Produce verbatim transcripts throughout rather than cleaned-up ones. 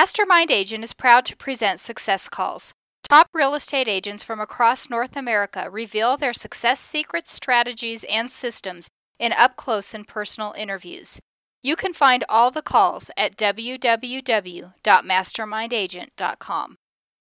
Mastermind Agent is proud to present Success Calls. Top real estate agents from across North America reveal their success secrets, strategies, and systems in up-close and personal interviews. You can find all the calls at w w w dot mastermind agent dot com.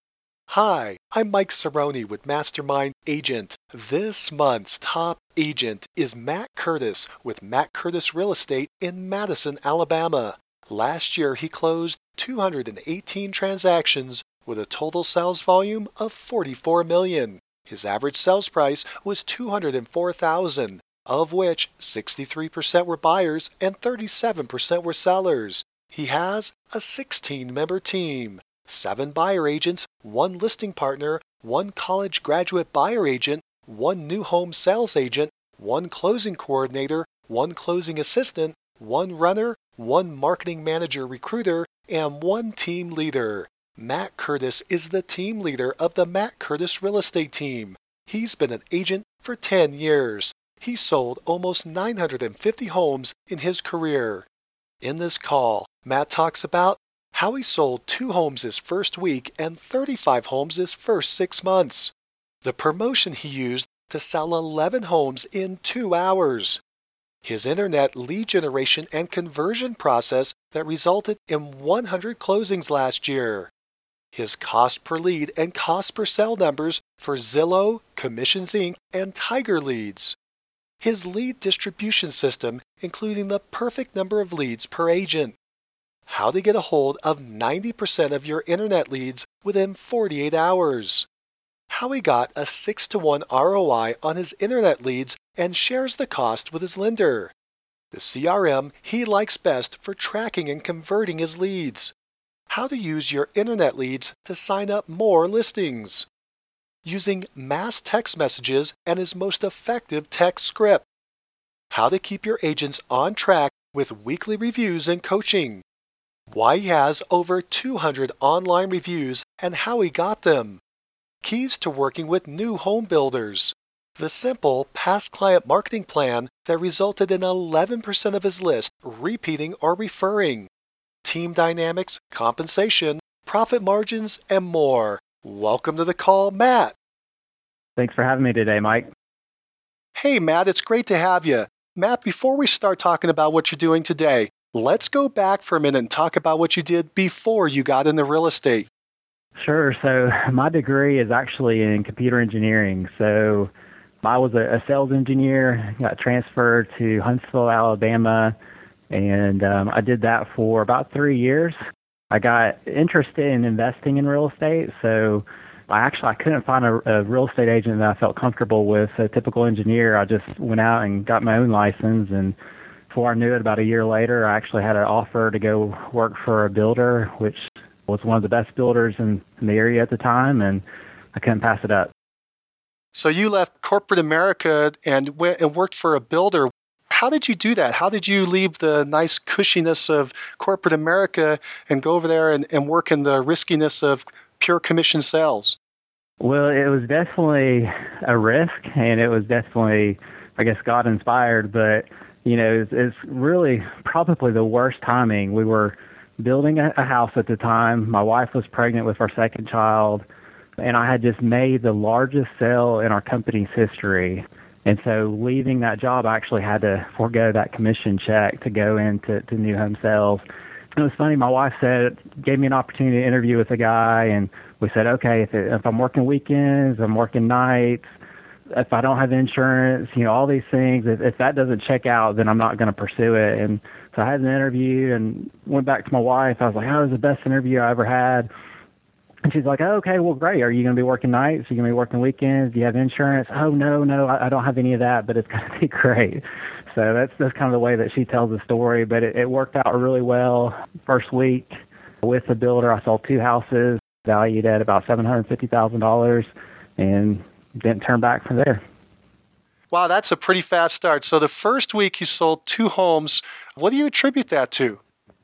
Hi, I'm Mike Cerrone with Mastermind Agent. This month's top agent is Matt Curtis with Matt Curtis Real Estate in Madison, Alabama. Last year, he closed two hundred eighteen transactions with a total sales volume of forty-four million dollars. His average sales price was two hundred four thousand dollars, of which sixty-three percent were buyers and thirty-seven percent were sellers. He has a sixteen-member team, seven buyer agents, one listing partner, one college graduate buyer agent, one new home sales agent, one closing coordinator, one closing assistant, one runner, one marketing manager recruiter, and one team leader. Matt Curtis is the team leader of the Matt Curtis Real Estate Team. He's been an agent for ten years. He sold almost nine hundred fifty homes in his career. In this call, Matt talks about how he sold two homes his first week and thirty-five homes his first six months. The promotion he used to sell eleven homes in two hours. His internet lead generation and conversion process that resulted in one hundred closings last year. His cost per lead and cost per sell numbers for Zillow, Commissions Incorporated, and Tiger Leads. His lead distribution system, including the perfect number of leads per agent. How to get a hold of ninety percent of your internet leads within forty-eight hours. How he got a six to one R O I on his internet leads and shares the cost with his lender. The C R M he likes best for tracking and converting his leads. How to use your internet leads to sign up more listings. Using mass text messages and his most effective text script. How to keep your agents on track with weekly reviews and coaching. Why he has over two hundred online reviews and how he got them. Keys to working with new home builders. The simple past client marketing plan that resulted in eleven percent of his list repeating or referring. Team dynamics, compensation, profit margins, and more. Welcome to the call, Matt. Thanks for having me today, Mike. Hey, Matt, it's great to have you. Matt, before we start talking about what you're doing today, let's go back for a minute and talk about what you did before you got into real estate. Sure. So my degree is actually in computer engineering. So I was a, a sales engineer, got transferred to Huntsville, Alabama, and um, I did that for about three years. I got interested in investing in real estate, so I actually I couldn't find a, a real estate agent that I felt comfortable with. A typical engineer, I just went out and got my own license, and before I knew it, about a year later, I actually had an offer to go work for a builder, which was one of the best builders in, in the area at the time, and I couldn't pass it up. So you left corporate America and went and worked for a builder. How did you do that? How did you leave the nice cushiness of corporate America and go over there and, and work in the riskiness of pure commission sales? Well, it was definitely a risk, and it was definitely, I guess, God-inspired, but, you know, it's, it's really probably the worst timing. We were building a, a house at the time. My wife was pregnant with our second child, and I had just made the largest sale in our company's history. And so leaving that job, I actually had to forego that commission check to go into to new home sales. It was funny, my wife said, gave me an opportunity to interview with a guy, and we said, okay, if, it, if I'm working weekends, I'm working nights, if I don't have insurance, you know, all these things, if, if that doesn't check out, then I'm not going to pursue it. And so I had an interview and went back to my wife. I was like, oh, it was the best interview I ever had. And she's like, oh, okay, well, great. Are you going to be working nights? Are you going to be working weekends? Do you have insurance? Oh, no, no, I, I don't have any of that, but it's going to be great. So that's that's kind of the way that she tells the story. But it, it worked out really well. First week with the builder, I sold two houses valued at about seven hundred fifty thousand dollars and didn't turn back from there. Wow, that's a pretty fast start. So the first week you sold two homes. What do you attribute that to?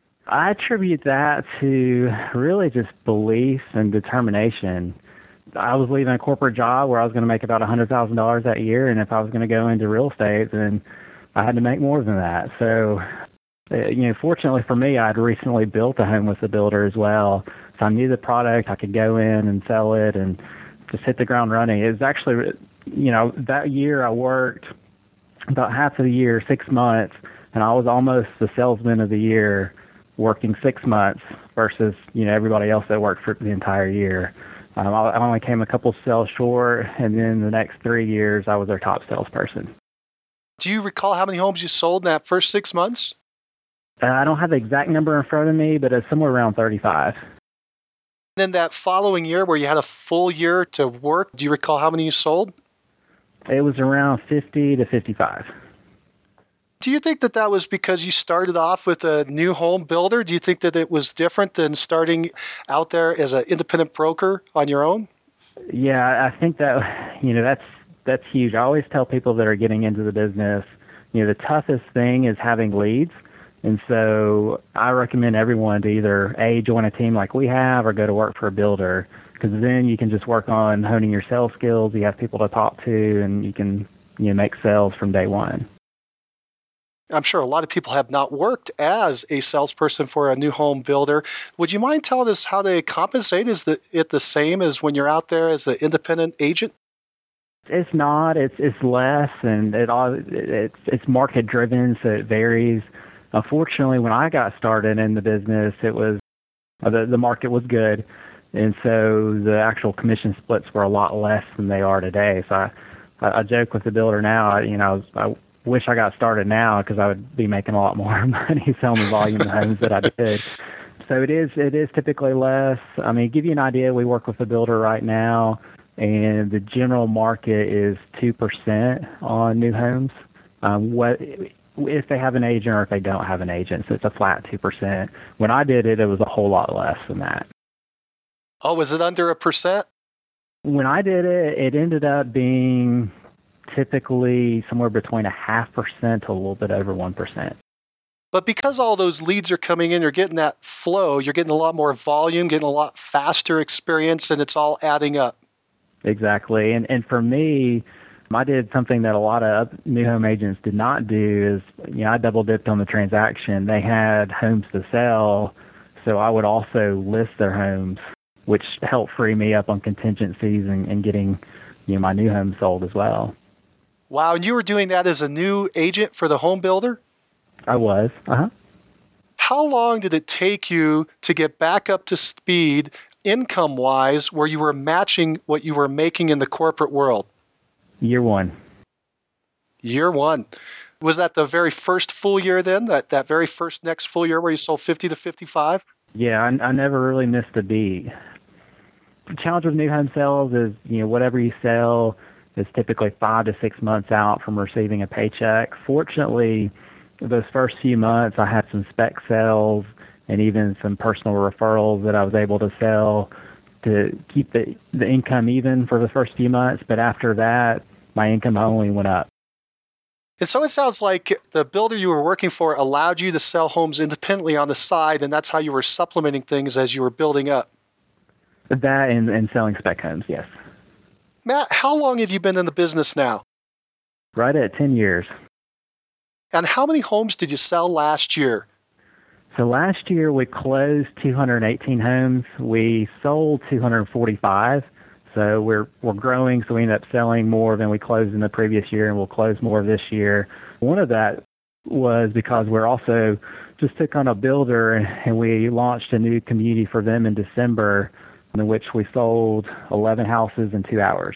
I attribute that to really just belief and determination. I was leaving a corporate job where I was going to make about one hundred thousand dollars that year, and if I was going to go into real estate, then I had to make more than that. So Uh, you know, fortunately for me, I'd recently built a home with a builder as well, so I knew the product. I could go in and sell it and just hit the ground running. It was actually, you know, that year I worked about half of the year, six months, and I was almost the salesman of the year, working six months versus, you know, everybody else that worked for the entire year. Um, I only came a couple sales short, and then the next three years I was their top salesperson. Do you recall how many homes you sold in that first six months? Uh, I don't have the exact number in front of me, but it's somewhere around thirty-five. Then that following year where you had a full year to work, do you recall how many you sold? It was around fifty to fifty-five. Do you think that that was because you started off with a new home builder? Do you think that it was different than starting out there as an independent broker on your own? Yeah, I think that, you know, that's that's huge. I always tell people that are getting into the business, you know, the toughest thing is having leads. And so I recommend everyone to either A, join a team like we have, or go to work for a builder, because then you can just work on honing your sales skills. You have people to talk to, and you can, you know, make sales from day one. I'm sure a lot of people have not worked as a salesperson for a new home builder. Would you mind telling us how they compensate? Is the, it the same as when you're out there as an independent agent? It's not. It's it's less, and it all it's it's market driven, so it varies. Unfortunately, when I got started in the business, it was the the market was good, and so the actual commission splits were a lot less than they are today. So I I, I joke with the builder now. I, you know, I wish I got started now because I would be making a lot more money selling the volume of homes that I did. So it is it is typically less. I mean, to give you an idea, we work with a builder right now, and the general market is two percent on new homes. Um, what if they have an agent or if they don't have an agent? So it's a flat two percent. When I did it, it was a whole lot less than that. Oh, was it under a percent? When I did it, it ended up being typically somewhere between a half percent to a little bit over one percent. But because all those leads are coming in, you're getting that flow, you're getting a lot more volume, getting a lot faster experience, and it's all adding up. Exactly. And and for me, I did something that a lot of new home agents did not do is, you know, I double dipped on the transaction. They had homes to sell, so I would also list their homes, which helped free me up on contingencies and, and getting, you know, my new home sold as well. Wow, and you were doing that as a new agent for the home builder? I was. Uh-huh. How long did it take you to get back up to speed income-wise where you were matching what you were making in the corporate world? Year one. Year one. Was that the very first full year then? That that very first next full year where you sold fifty to fifty-five? Yeah, I, I never really missed a beat. The challenge with new home sales is, you know, whatever you sell is typically five to six months out from receiving a paycheck. Fortunately, those first few months, I had some spec sales and even some personal referrals that I was able to sell to keep the, the income even for the first few months. But after that, my income only went up. And so it sounds like the builder you were working for allowed you to sell homes independently on the side, and that's how you were supplementing things as you were building up. That and, and selling spec homes, yes. Matt, how long have you been in the business now? Right at ten years. And how many homes did you sell last year? So last year we closed two hundred eighteen homes. We sold two hundred forty-five. So we're we're growing, so we end up selling more than we closed in the previous year, and we'll close more this year. One of that was because we're also just took on a builder, and we launched a new community for them in December, in which we sold eleven houses in two hours.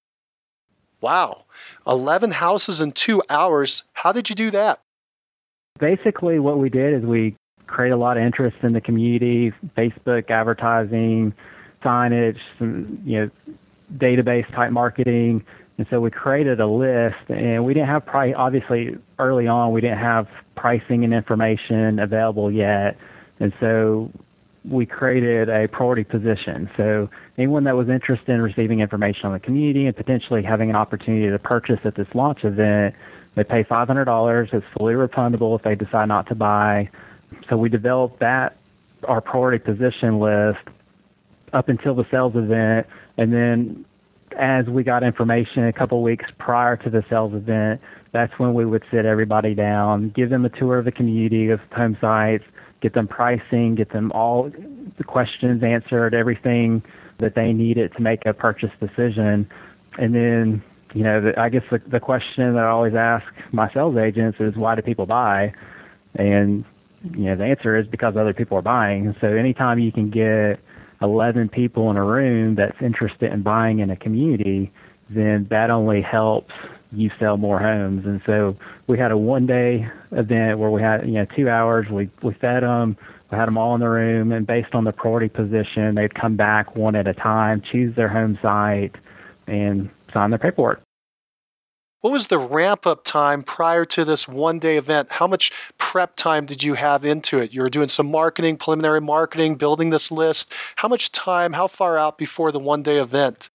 Wow. eleven houses in two hours. How did you do that? Basically, what we did is we create a lot of interest in the community, Facebook advertising, signage, some, you know, database type marketing. And so we created a list, and we didn't have price. Obviously, early on, we didn't have pricing and information available yet. And so we created a priority position. So anyone that was interested in receiving information on the community and potentially having an opportunity to purchase at this launch event, they pay five hundred dollars. It's fully refundable if they decide not to buy. So we developed that, our priority position list, up until the sales event. And then as we got information a couple of weeks prior to the sales event, that's when we would sit everybody down, give them a tour of the community, of home sites, get them pricing, get them all the questions answered, everything that they needed to make a purchase decision. And then, you know, the, I guess the, the question that I always ask my sales agents is, why do people buy? And, you know, the answer is because other people are buying. So anytime you can get eleven people in a room that's interested in buying in a community, then that only helps you sell more homes. And so we had a one-day event where we had, you know, two hours. We we fed them, we had them all in the room, and based on the priority position, they'd come back one at a time, choose their home site, and sign their paperwork. What was the ramp-up time prior to this one-day event? How much prep time did you have into it? You were doing some marketing, preliminary marketing, building this list. How much time, how far out before the one-day event?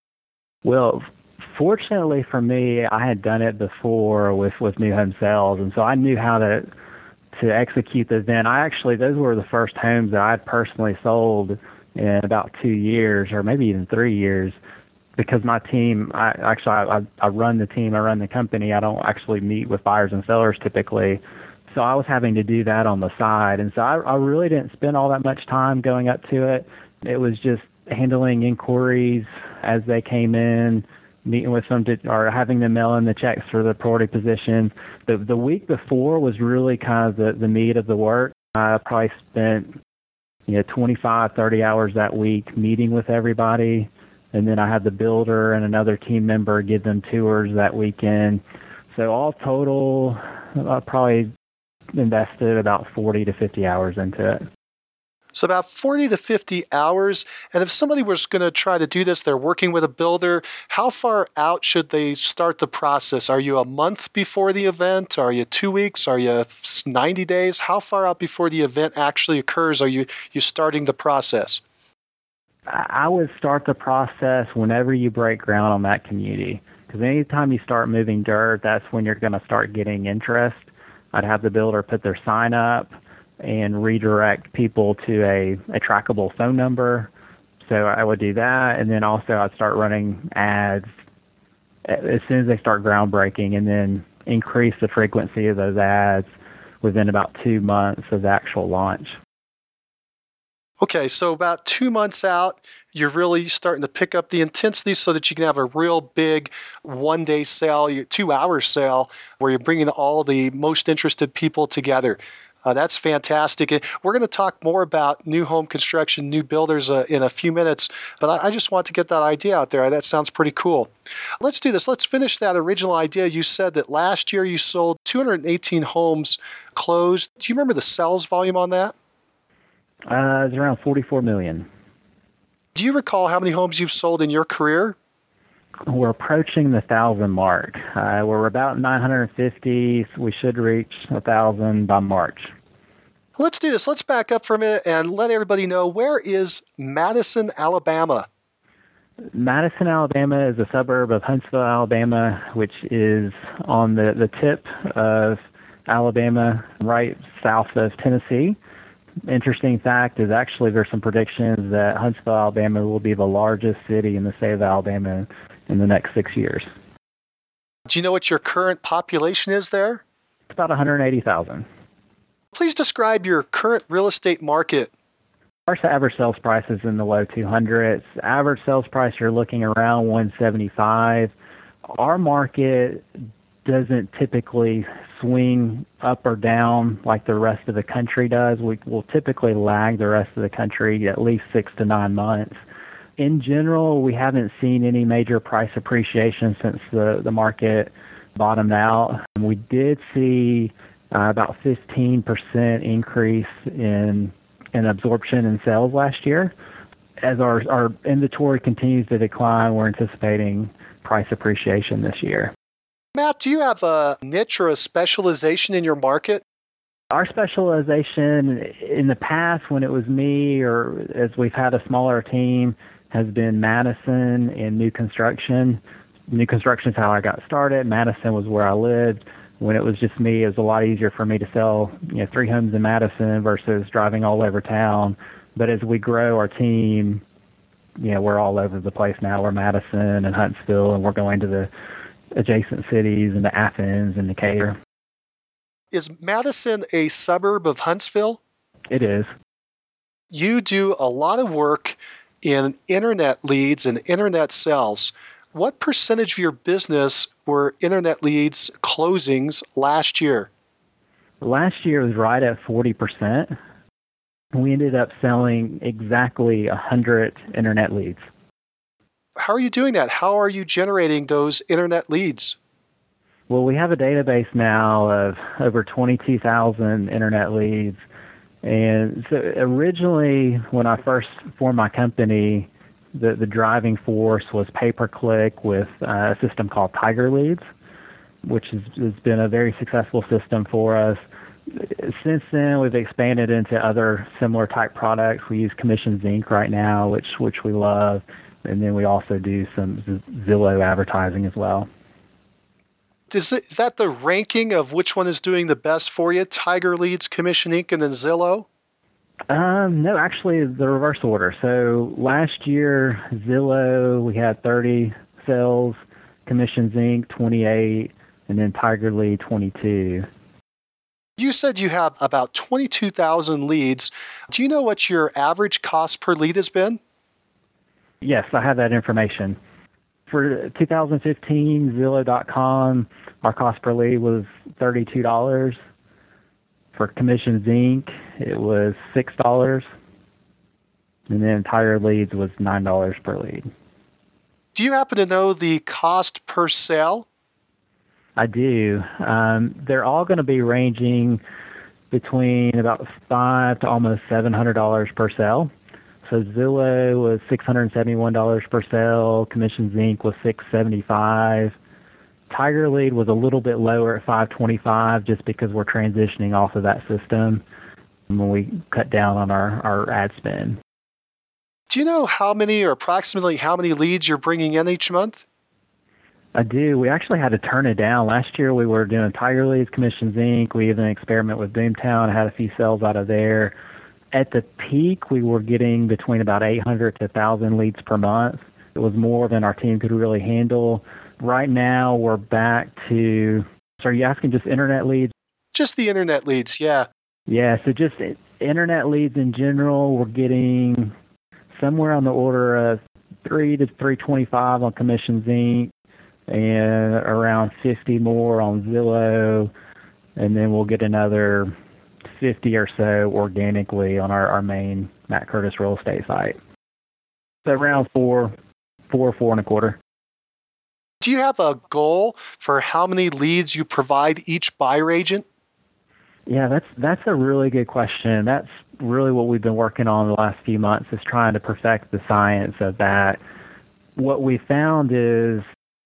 Well, fortunately for me, I had done it before with, with new home sales, and so I knew how to to execute the event. I actually, those were the first homes that I had personally sold in about two years, or maybe even three years, because my team, I actually, I, I run the team, I run the company. I don't actually meet with buyers and sellers typically. So I was having to do that on the side. And so I, I really didn't spend all that much time going up to it. It was just handling inquiries as they came in, meeting with them to, or having them mail in the checks for the priority position. The the week before was really kind of the, the meat of the work. I probably spent, you know, twenty-five, thirty hours that week meeting with everybody. And then I had the builder and another team member give them tours that weekend. So all total, I probably invested about forty to fifty hours into it. So about forty to fifty hours. And if somebody was going to try to do this, they're working with a builder, how far out should they start the process? Are you a month before the event? Are you two weeks? Are you ninety days? How far out before the event actually occurs are you, you starting the process? I would start the process whenever you break ground on that community, because anytime you start moving dirt, that's when you're going to start getting interest. I'd have the builder put their sign up and redirect people to a, a trackable phone number. So I would do that, and then also I'd start running ads as soon as they start groundbreaking, and then increase the frequency of those ads within about two months of the actual launch. Okay, so about two months out, you're really starting to pick up the intensity so that you can have a real big one-day sale, two-hour sale, where you're bringing all the most interested people together. Uh, that's fantastic. And we're going to talk more about new home construction, new builders uh, in a few minutes, but I, I just want to get that idea out there. That sounds pretty cool. Let's do this. Let's finish that original idea. You said that last year you sold two hundred eighteen homes closed. Do you remember the sales volume on that? Uh, it's around forty-four million. Do you recall how many homes you've sold in your career? We're approaching the thousand mark. Uh, we're about nine hundred fifty. So we should reach a thousand by March. Let's do this. Let's back up for a minute and let everybody know, where is Madison, Alabama? Madison, Alabama is a suburb of Huntsville, Alabama, which is on the, the tip of Alabama, right south of Tennessee. Interesting fact is actually there's some predictions that Huntsville, Alabama will be the largest city in the state of Alabama in the next six years. Do you know what your current population is there? It's about one hundred eighty thousand. Please describe your current real estate market. Our average sales price is in the low two hundreds. Average sales price, you're looking around one seventy-five. Our market doesn't typically swing up or down like the rest of the country does. We will typically lag the rest of the country at least six to nine months. In general, we haven't seen any major price appreciation since the, the market bottomed out. We did see uh, about fifteen percent increase in in absorption and sales last year. As our, our inventory continues to decline, we're anticipating price appreciation this year. Matt, do you have a niche or a specialization in your market? Our specialization in the past, when it was me or as we've had a smaller team, has been Madison and new construction. New construction is how I got started. Madison was where I lived. When it was just me, it was a lot easier for me to sell, you know, three homes in Madison versus driving all over town. But as we grow our team, you know, we're all over the place now. We're Madison and Huntsville, and we're going to the adjacent cities into Athens and Decatur. Is Madison a suburb of Huntsville? It is. You do a lot of work in internet leads and internet sales. What percentage of your business were internet leads closings last year? Last year was right at forty percent. We ended up selling exactly one hundred internet leads. How are you doing that? How are you generating those internet leads? Well, we have a database now of over twenty-two thousand internet leads. And so originally, when I first formed my company, the, the driving force was pay-per-click with uh, a system called Tiger Leads, which has, has been a very successful system for us. Since then, we've expanded into other similar type products. We use Commissions Incorporated right now, which which we love. And then we also do some Zillow advertising as well. Is, it, is that the ranking of which one is doing the best for you? Tiger Leads, Commission Incorporated, and then Zillow? Um, no, actually, the reverse order. So last year, Zillow, we had thirty sales, Commissions Incorporated, twenty-eight, and then Tiger Lead, twenty-two. You said you have about twenty-two thousand leads. Do you know what your average cost per lead has been? Yes, I have that information. For two thousand fifteen, Zillow dot com, our cost per lead was thirty-two dollars. For Commissions Incorporated, it was six dollars. And then Tiger Leads was nine dollars per lead. Do you happen to know the cost per sale? I do. Um, they're all going to be ranging between about five to almost seven hundred dollars per sale. So Zillow was six hundred seventy-one dollars per sale. Commissions Incorporated was six hundred seventy-five dollars. Tiger Lead was a little bit lower at five hundred twenty-five dollars just because we're transitioning off of that system when we cut down on our, our ad spend. Do you know how many or approximately how many leads you're bringing in each month? I do. We actually had to turn it down. Last year we were doing Tiger Leads, Commissions Incorporated. We even experimented with Boomtown, had a few sales out of there. At the peak, we were getting between about eight hundred to one thousand leads per month. It was more than our team could really handle. Right now, we're back to, so are you asking just internet leads? Just the internet leads, yeah. Yeah, so just internet leads in general, we're getting somewhere on the order of three to three twenty-five on Commissions Incorporated and around fifty more on Zillow, and then we'll get another fifty or so organically on our, our main Matt Curtis real estate site. So around four, four, four and a quarter. Do you have a goal for how many leads you provide each buyer agent? Yeah, that's that's a really good question. That's really what we've been working on the last few months, is trying to perfect the science of that. What we found is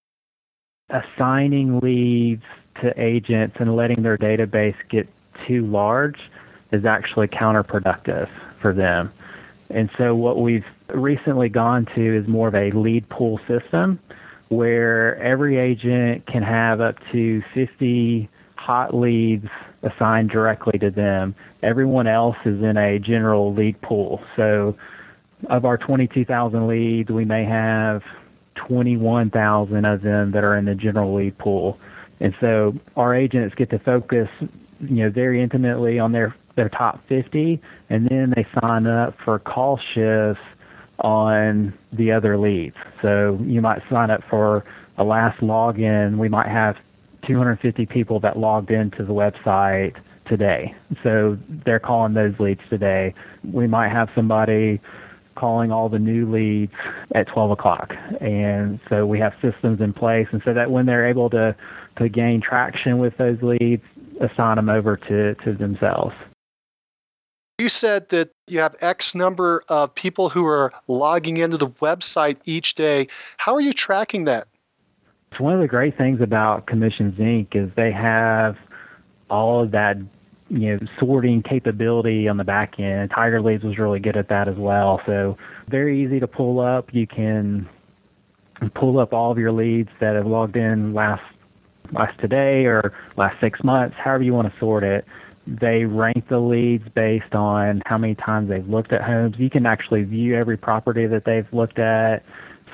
assigning leads to agents and letting their database get too large is actually counterproductive for them. And so what we've recently gone to is more of a lead pool system where every agent can have up to fifty hot leads assigned directly to them. Everyone else is in a general lead pool. So of our twenty-two thousand leads, we may have twenty-one thousand of them that are in the general lead pool. And so our agents get to focus, you know, very intimately on their, their top fifty, and then they sign up for call shifts on the other leads. So you might sign up for a last login. We might have two hundred fifty people that logged into the website today. So they're calling those leads today. We might have somebody calling all the new leads at twelve o'clock. And so we have systems in place. And so that when they're able to, to gain traction with those leads, assign them over to, to themselves. You said that you have X number of people who are logging into the website each day. How are you tracking that? So one of the great things about Commissions Incorporated is they have all of that, you know, sorting capability on the back end. Tiger Leads was really good at that as well. So very easy to pull up. You can pull up all of your leads that have logged in last last today or last six months, however you want to sort it. They rank the leads based on how many times they've looked at homes. You can actually view every property that they've looked at.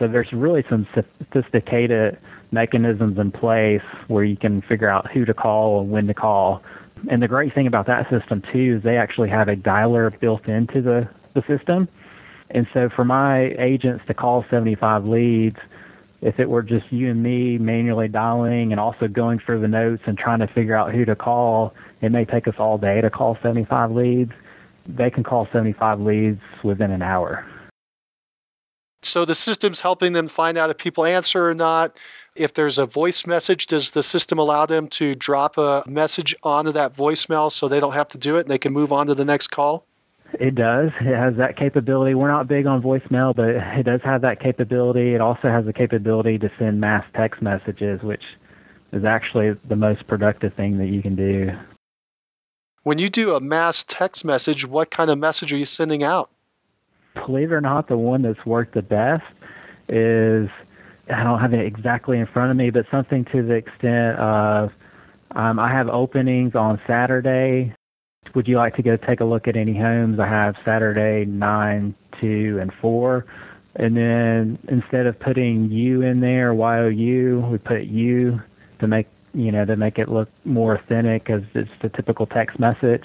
so there's really some sophisticated mechanisms in place where you can figure out who to call and when to call. And the great thing about that system, too, is they actually have a dialer built into the, the system. And so for my agents to call seventy-five leads, if it were just you and me manually dialing and also going through the notes and trying to figure out who to call, it may take us all day to call seventy-five leads. They can call seventy-five leads within an hour. So the system's helping them find out if people answer or not. If there's a voice message, does the system allow them to drop a message onto that voicemail so they don't have to do it and they can move on to the next call? It does. It has that capability. We're not big on voicemail, but it does have that capability. It also has the capability to send mass text messages, which is actually the most productive thing that you can do. When you do a mass text message, what kind of message are you sending out? Believe it or not, the one that's worked the best is, I don't have it exactly in front of me, but something to the extent of, um, I have openings on Saturday. Would you like to go take a look at any homes? I have Saturday nine, two, and four. And then instead of putting you in there, Y O U, we put you to make, you know, to make it look more authentic because it's the typical text message.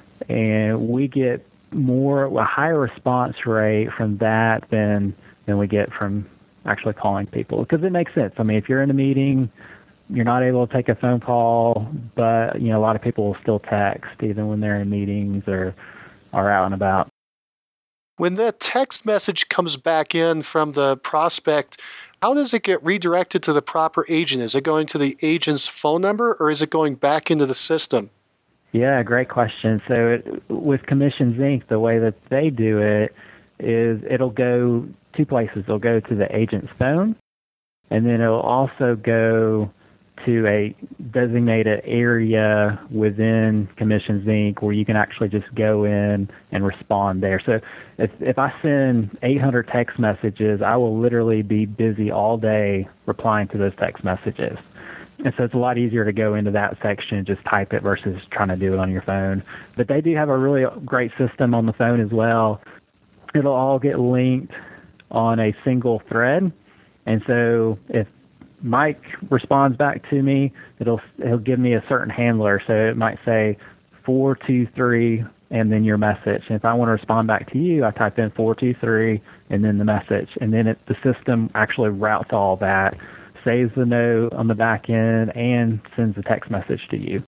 And we get more, a higher response rate from that than, than we get from actually calling people. Because it makes sense. I mean, if you're in a meeting, you're not able to take a phone call, but, you know, a lot of people will still text even when they're in meetings or are out and about. When that text message comes back in from the prospect, how does it get redirected to the proper agent? Is it going to the agent's phone number or is it going back into the system? Yeah, great question. So it, with Commissions Incorporated, the way that they do it is it'll go two places. It'll go to the agent's phone, and then it'll also go to a designated area within Commissions Incorporated where you can actually just go in and respond there. So if if I send eight hundred text messages, I will literally be busy all day replying to those text messages. And so it's a lot easier to go into that section and just type it versus trying to do it on your phone. But they do have a really great system on the phone as well. It'll all get linked on a single thread. And so if Mike responds back to me, it'll it'll give me a certain handler. So it might say four two three and then your message. And if I want to respond back to you, I type in four two three and then the message. And then it, the system actually routes all that, saves the note on the back end, and sends a text message to you.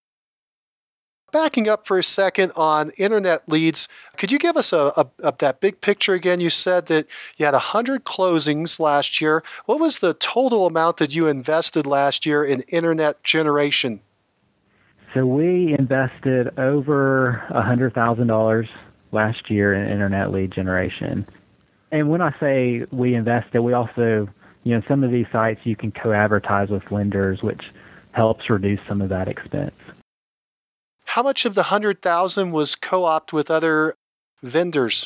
Backing up for a second on internet leads, could you give us a, a, a that big picture again? You said that you had one hundred closings last year. What was the total amount that you invested last year in internet generation? So we invested over one hundred thousand dollars last year in internet lead generation. And when I say we invested, we also, you know, some of these sites you can co-advertise with lenders, which helps reduce some of that expense. How much of the one hundred thousand dollars was co-opted with other vendors?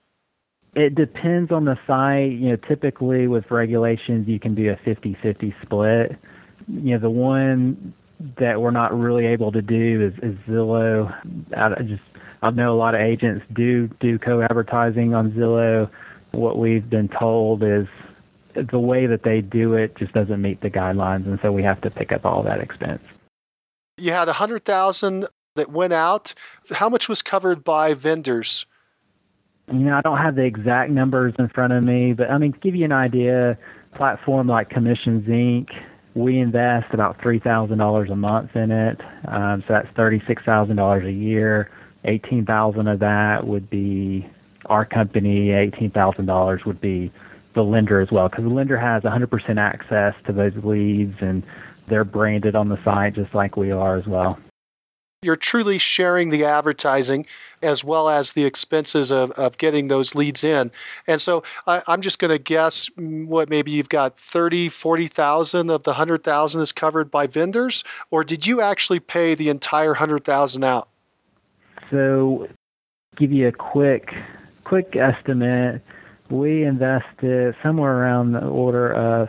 It depends on the site. You know, typically with regulations, you can do a fifty-fifty split. You know, the one that we're not really able to do is, is Zillow. I just I know a lot of agents do do co-advertising on Zillow. What we've been told is the way that they do it just doesn't meet the guidelines, and so we have to pick up all that expense. You had one hundred thousand dollars that went out. How much was covered by vendors? You know, I don't have the exact numbers in front of me, but I mean, to give you an idea, a platform like Commissions Incorporated, we invest about three thousand dollars a month in it. Um, so that's thirty-six thousand dollars a year. eighteen thousand dollars of that would be our company. eighteen thousand dollars would be the lender as well, because the lender has one hundred percent access to those leads, and they're branded on the site just like we are as well. You're truly sharing the advertising as well as the expenses of, of getting those leads in. And so I, I'm just going to guess what maybe you've got thirty, forty thousand of the one hundred thousand is covered by vendors, or did you actually pay the entire one hundred thousand out? So give you a quick quick estimate. We invested somewhere around the order of,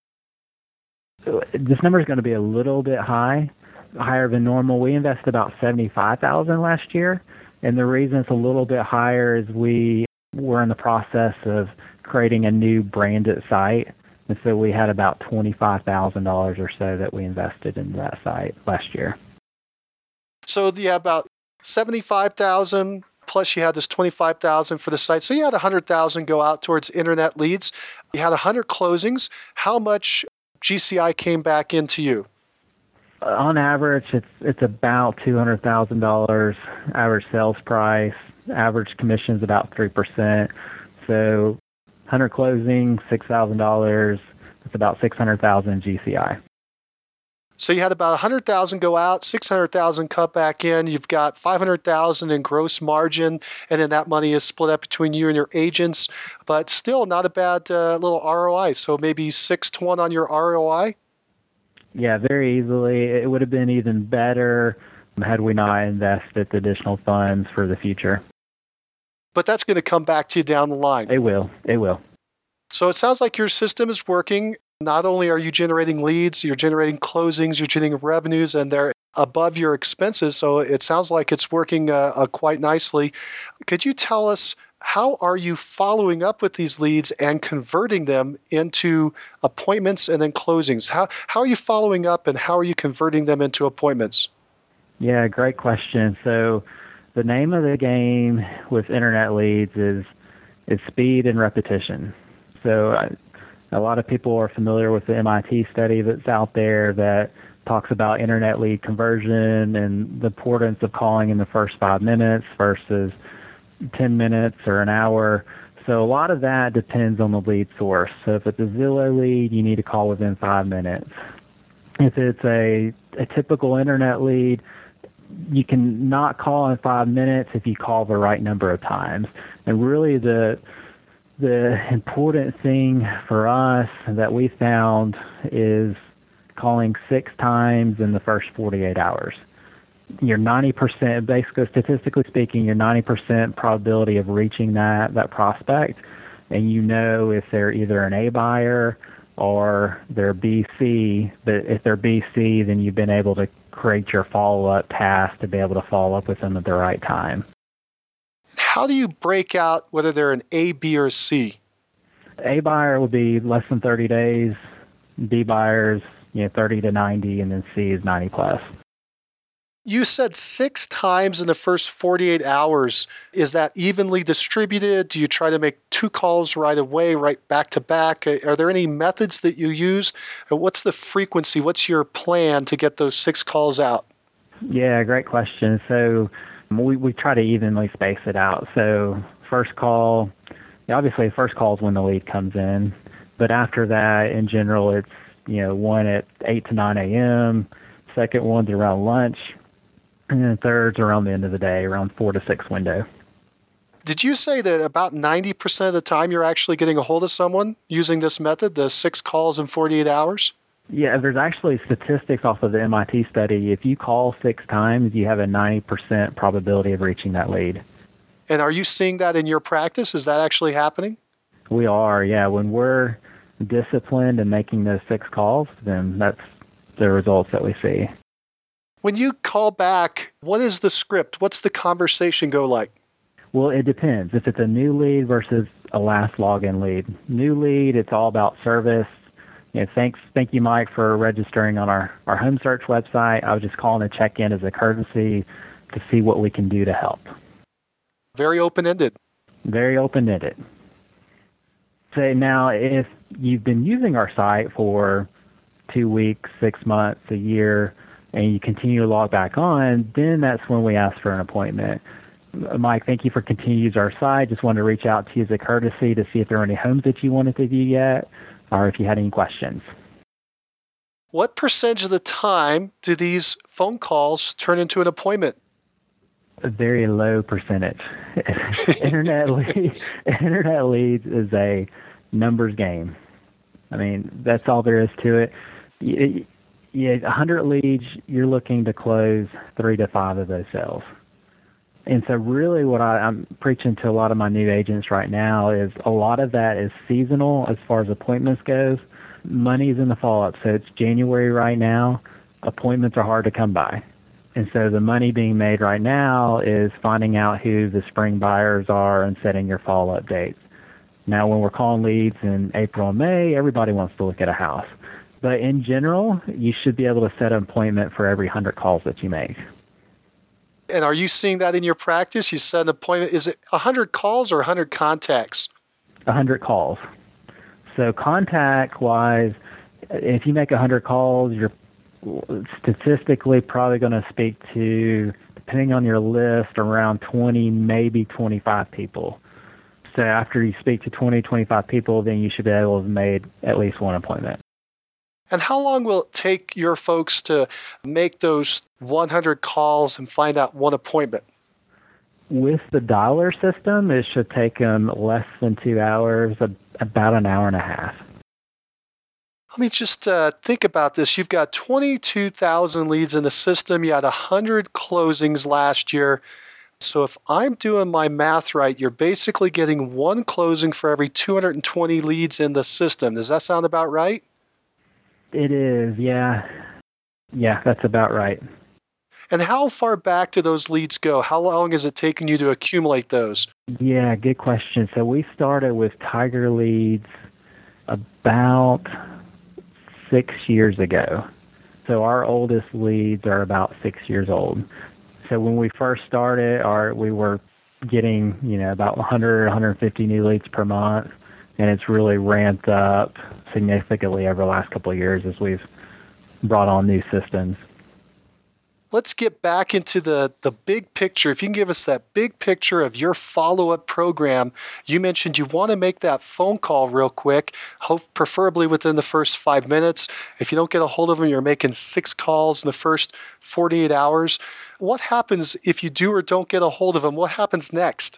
this number is going to be a little bit high, higher than normal. We invested about seventy-five thousand dollars last year, and the reason it's a little bit higher is we we're in the process of creating a new branded site. And so we had about twenty-five thousand dollars or so that we invested in that site last year. So you have about seventy-five thousand dollars plus you had this twenty-five thousand dollars for the site. So you had one hundred thousand dollars go out towards internet leads. You had one hundred closings. How much G C I came back into you? On average, it's it's about two hundred thousand dollars average sales price. Average commission is about three percent. So one hundred closings, six thousand dollars. It's about six hundred thousand dollars G C I. So you had about one hundred thousand dollars go out, six hundred thousand dollars cut back in. You've got five hundred thousand dollars in gross margin, and then that money is split up between you and your agents. But still not a bad uh, little R O I. So maybe six to one on your R O I? Yeah, very easily. It would have been even better had we not invested the additional funds for the future. But that's going to come back to you down the line. It will. It will. So it sounds like your system is working. Not only are you generating leads, you're generating closings, you're generating revenues, and they're above your expenses. So it sounds like it's working uh, uh, quite nicely. Could you tell us, how are you following up with these leads and converting them into appointments and then closings? How how are you following up and how are you converting them into appointments? Yeah, great question. So the name of the game with internet leads is is speed and repetition. So I, a lot of people are familiar with the M I T study that's out there that talks about internet lead conversion and the importance of calling in the first five minutes versus ten minutes or an hour. So a lot of that depends on the lead source. So if it's a Zillow lead, you need to call within five minutes. If it's a, a typical internet lead, you can not call in five minutes if you call the right number of times. And really the the important thing for us that we found is calling six times in the first forty-eight hours. You're ninety percent, basically statistically speaking, you're ninety percent probability of reaching that, that prospect. And you know if they're either an A buyer or they're B C, but if they're B C, then you've been able to create your follow-up task to be able to follow up with them at the right time. How do you break out whether they're an A, B, or C? A buyer would be less than thirty days, B buyers, you know, thirty to ninety, and then C is ninety plus. You said six times in the first forty-eight hours. Is that evenly distributed? Do you try to make two calls right away, right back to back? Are there any methods that you use? What's the frequency? What's your plan to get those six calls out? Yeah, great question. So we, we try to evenly space it out. So first call, obviously first call is when the lead comes in. But after that, in general, it's, you know, one at eight to nine a.m., second one's around lunch, and then third's around the end of the day, around four to six window. Did you say that about ninety percent of the time you're actually getting a hold of someone using this method, the six calls in forty-eight hours? Yeah, there's actually statistics off of the M I T study. If you call six times, you have a ninety percent probability of reaching that lead. And are you seeing that in your practice? Is that actually happening? We are, yeah. When we're disciplined and making those six calls, then that's the results that we see. When you call back, what is the script? What's the conversation go like? Well, it depends. If it's a new lead versus a last login lead. New lead, it's all about service. You know, thanks, thank you, Mike, for registering on our, our home search website. I was just calling to check in as a courtesy to see what we can do to help. Very open-ended. Very open-ended. So now, if you've been using our site for two weeks, six months, a year, and you continue to log back on, then that's when we ask for an appointment. Mike, thank you for continuing to use our site. Just wanted to reach out to you as a courtesy to see if there are any homes that you wanted to view yet, or if you had any questions. What percentage of the time do these phone calls turn into an appointment? A very low percentage. internet, lead, internet leads is a numbers game. I mean, that's all there is to it. You, Yeah, one hundred leads, you're looking to close three to five of those sales. And so really what I, I'm preaching to a lot of my new agents right now is a lot of that is seasonal as far as appointments goes. Money's in the follow-up. So it's January right now. Appointments are hard to come by. And so the money being made right now is finding out who the spring buyers are and setting your follow-up dates. Now, when we're calling leads in April and May, everybody wants to look at a house. But in general, you should be able to set an appointment for every one hundred calls that you make. And are you seeing that in your practice? You set an appointment. Is it one hundred calls or one hundred contacts? one hundred calls. So contact-wise, if you make one hundred calls, you're statistically probably going to speak to, depending on your list, around twenty, maybe twenty-five people. So after you speak to twenty, twenty-five people, then you should be able to have made at least one appointment. And how long will it take your folks to make those one hundred calls and find out one appointment? With the dialer system, it should take them less than two hours, about an hour and a half. Let me just uh, think about this. You've got twenty-two thousand leads in the system. You had one hundred closings last year. So if I'm doing my math right, you're basically getting one closing for every two hundred twenty leads in the system. Does that sound about right? It is, yeah. Yeah, that's about right. And how far back do those leads go? How long has it taken you to accumulate those? Yeah, good question. So we started with Tiger Leads about six years ago. So our oldest leads are about six years old. So when we first started, our we were getting, you know, about one hundred, one hundred fifty new leads per month, and it's really ramped up significantly over the last couple of years as we've brought on new systems. Let's get back into the, the big picture. If you can give us that big picture of your follow-up program. You mentioned you want to make that phone call real quick, hope preferably within the first five minutes. If you don't get a hold of them, you're making six calls in the first forty-eight hours. What happens if you do or don't get a hold of them? What happens next?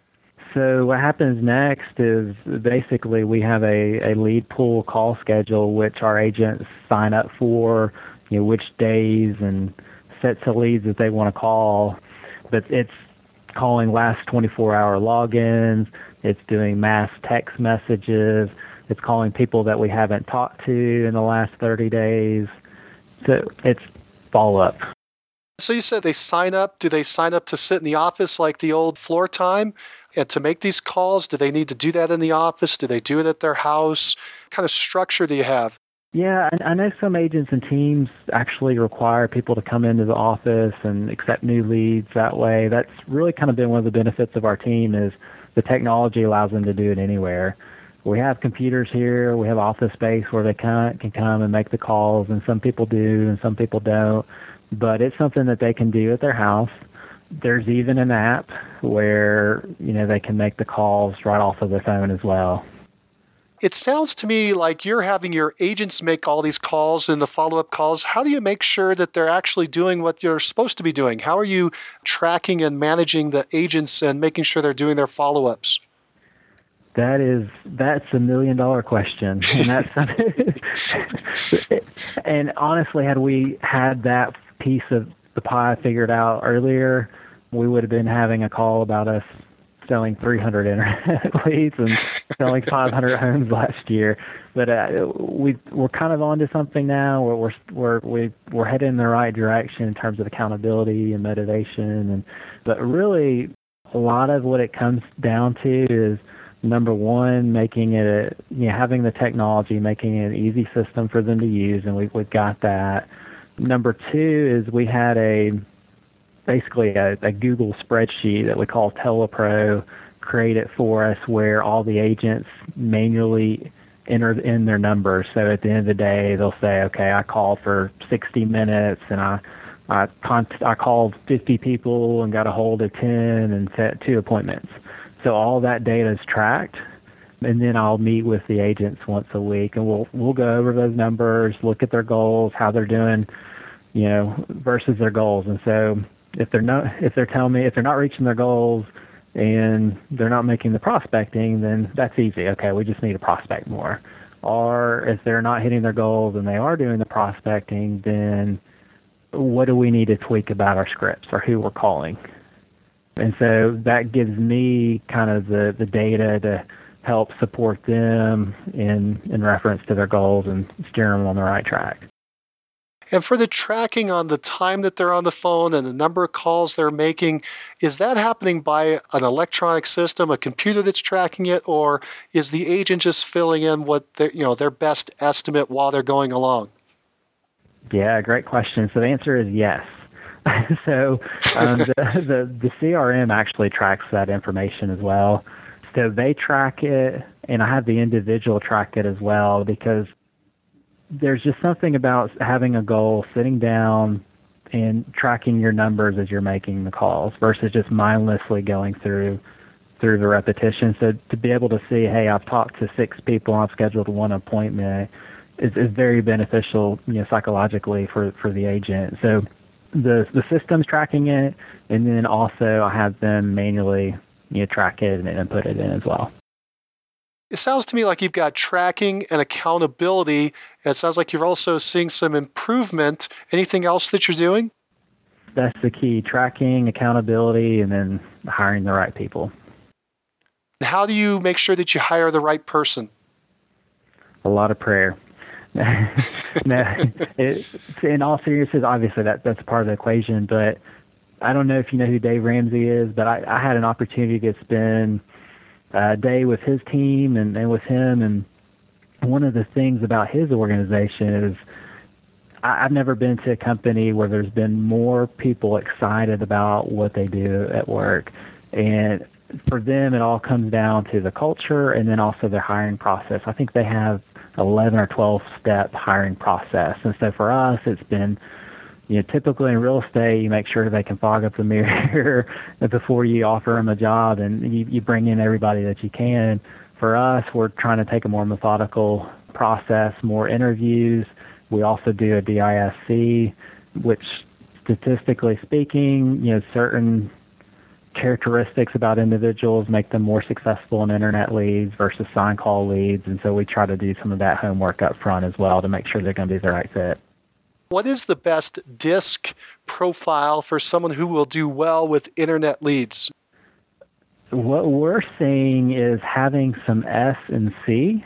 So what happens next is basically we have a, a lead pool call schedule, which our agents sign up for, you know, which days and sets of leads that they want to call. But it's calling last twenty-four hour logins. It's doing mass text messages. It's calling people that we haven't talked to in the last thirty days. So it's follow-up. So you said they sign up. Do they sign up to sit in the office like the old floor time and to make these calls? Do they need to do that in the office? Do they do it at their house? What kind of structure do you have? Yeah, I, I know some agents and teams actually require people to come into the office and accept new leads that way. That's really kind of been one of the benefits of our team is the technology allows them to do it anywhere. We have computers here. We have office space where they can, can come and make the calls, and some people do and some people don't. But it's something that they can do at their house. There's even an app where, you know, they can make the calls right off of their phone as well. It sounds to me like you're having your agents make all these calls and the follow-up calls. How do you make sure that they're actually doing what you're supposed to be doing? How are you tracking and managing the agents and making sure they're doing their follow-ups? That is, that's a million dollar question. And that's, and honestly, had we had that piece of the pie figured out earlier, we would have been having a call about us selling three hundred internet leads and selling five hundred homes last year. But uh, we, we're kind of onto something now where we're, we're, we, we're heading in the right direction in terms of accountability and motivation. And, but really, a lot of what it comes down to is, number one, making it, a, you know, having the technology, making it an easy system for them to use, and we've, we've got that. Number two is we had a basically a, a Google spreadsheet that we call TelePro created for us where all the agents manually enter in their numbers. So at the end of the day, they'll say, okay, I called for sixty minutes and I I, cont- I called fifty people and got a hold of ten and set two appointments. So all that data is tracked, and then I'll meet with the agents once a week, and we'll we'll go over those numbers, look at their goals, how they're doing, you know, versus their goals. And so if they're not, if they're telling me if they're not reaching their goals and they're not making the prospecting, then that's easy. Okay, we just need to prospect more. Or if they're not hitting their goals and they are doing the prospecting, then what do we need to tweak about our scripts or who we're calling? And so that gives me kind of the, the data to help support them in, in reference to their goals and steer them on the right track. And for the tracking on the time that they're on the phone and the number of calls they're making, is that happening by an electronic system, a computer that's tracking it, or is the agent just filling in what their, you know, their best estimate while they're going along? Yeah, great question. So the answer is yes. so um, the, the the C R M actually tracks that information as well. So they track it, and I have the individual track it as well, because there's just something about having a goal, sitting down and tracking your numbers as you're making the calls versus just mindlessly going through through the repetition. So to be able to see, hey, I've talked to six people, I've scheduled one appointment, is, is very beneficial, you know, psychologically for, for the agent. So the the system's tracking it, and then also I have them manually, you know, track it and, and put it in as well. It sounds to me like you've got tracking and accountability. It sounds like you're also seeing some improvement. Anything else that you're doing? That's the key, tracking, accountability, and then hiring the right people. How do you make sure that you hire the right person? A lot of prayer. no, it, in all seriousness, obviously that that's part of the equation, but I don't know if you know who Dave Ramsey is, but I, I had an opportunity to spend a day with his team and, and with him, and one of the things about his organization is I, I've never been to a company where there's been more people excited about what they do at work, and for them it all comes down to the culture and then also their hiring process. I think they have eleven or twelve step hiring process. And so for us, it's been, you know, typically in real estate, you make sure they can fog up the mirror before you offer them a job, and you, you bring in everybody that you can. For us, we're trying to take a more methodical process, more interviews. We also do a D I S C, which statistically speaking, you know, certain characteristics about individuals make them more successful in internet leads versus sign call leads. And so we try to do some of that homework up front as well to make sure they're going to be the right fit. What is the best DISC profile for someone who will do well with internet leads? What we're seeing is having some S and C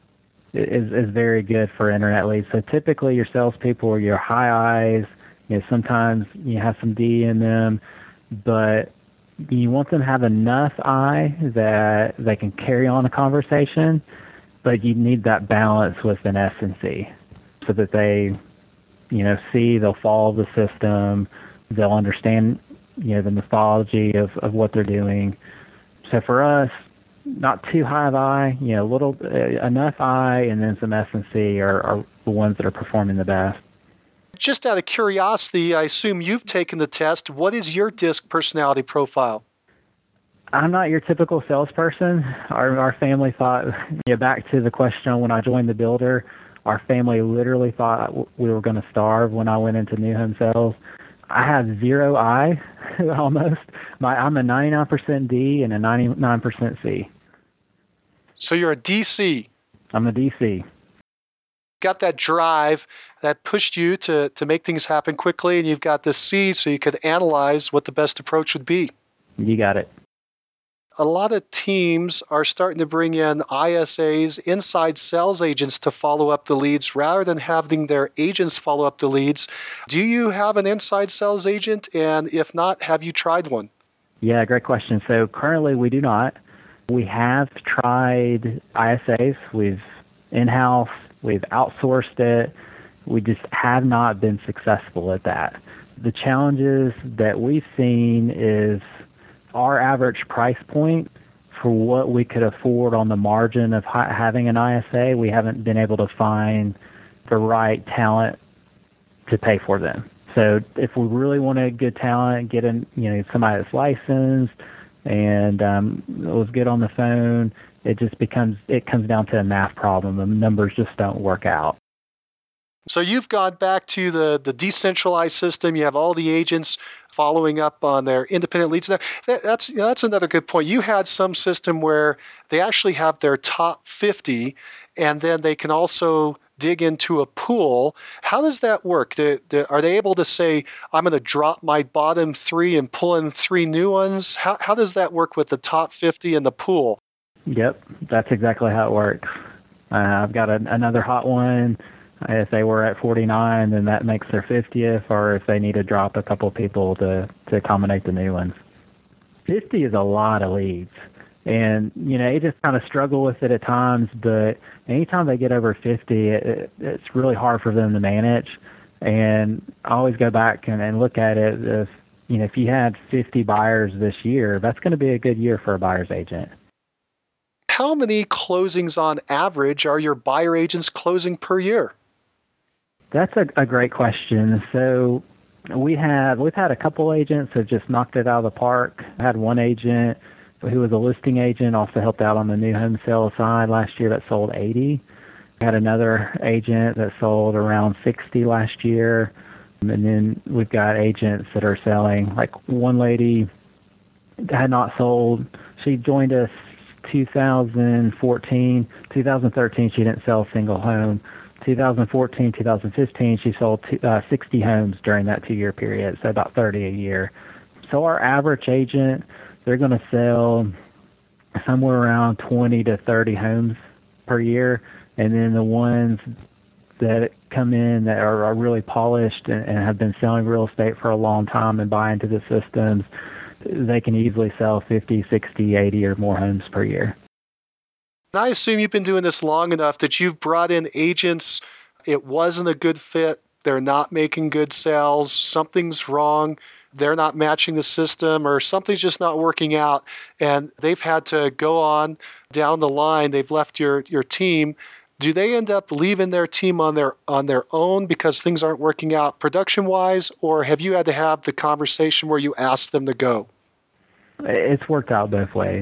is, is very good for internet leads. So typically your salespeople are your high I's, you know, sometimes you have some D in them, but you want them to have enough I that they can carry on a conversation, but you need that balance with an S and C so that they, you know, see, they'll follow the system, they'll understand, you know, the mythology of, of what they're doing. So for us, not too high of I, you know, little uh, enough I, and then some S and C are, are the ones that are performing the best. Just out of curiosity, I assume you've taken the test. What is your DISC personality profile? I'm not your typical salesperson. Our our family thought, you know, back to the question when I joined the builder, our family literally thought we were going to starve when I went into new home sales. I have zero I, almost. My I'm a ninety-nine percent D and a ninety-nine percent C. So you're a D C. I'm a D C. Got that drive that pushed you to, to make things happen quickly, and you've got this C so you could analyze what the best approach would be. You got it. A lot of teams are starting to bring in I S As, inside sales agents, to follow up the leads rather than having their agents follow up the leads. Do you have an inside sales agent? And if not, have you tried one? Yeah, great question. So currently we do not. We have tried I S As. We've in-house. We've outsourced it. We just have not been successful at that. The challenges that we've seen is our average price point for what we could afford on the margin of ha- having an I S A. We haven't been able to find the right talent to pay for them. So if we really want a good talent, get in, you know, somebody that's licensed and um, was good on the phone, it just becomes, it comes down to a math problem. The numbers just don't work out. So you've gone back to the, the decentralized system. You have all the agents following up on their independent leads. That, that's, you know, that's another good point. You had some system where they actually have their top fifty, and then they can also dig into a pool. How does that work? The, the, are they able to say, I'm going to drop my bottom three and pull in three new ones? How, how does that work with the top fifty and the pool? Yep, that's exactly how it works. Uh, I've got a, another hot one. If they were at forty-nine, then that makes their fiftieth, or if they need to drop a couple people to, to accommodate the new ones. fifty is a lot of leads. And, you know, they just kind of struggle with it at times, but anytime they get over fifty, it, it's really hard for them to manage. And I always go back and, and look at it. If, you know, if you had fifty buyers this year, that's going to be a good year for a buyer's agent. How many closings on average are your buyer agents closing per year? That's a, a great question. So we have, we've had a couple agents that just knocked it out of the park. I had one agent who was a listing agent, also helped out on the new home sale side last year that sold eighty. We had another agent that sold around sixty last year. And then we've got agents that are selling, like one lady had not sold. She joined us two thousand fourteen. two thousand thirteen, she didn't sell a single home. two thousand fourteen, two thousand fifteen, she sold two, uh, sixty homes during that two-year period, so about thirty a year. So our average agent, they're going to sell somewhere around twenty to thirty homes per year. And then the ones that come in that are, are really polished and, and have been selling real estate for a long time and buy into the systems, they can easily sell fifty, sixty, eighty or more homes per year. I assume you've been doing this long enough that you've brought in agents, it wasn't a good fit, they're not making good sales, something's wrong, they're not matching the system, or something's just not working out, and they've had to go on down the line, they've left your, your team. Do they end up leaving their team on their on their own because things aren't working out production-wise, or have you had to have the conversation where you ask them to go? It's worked out both ways.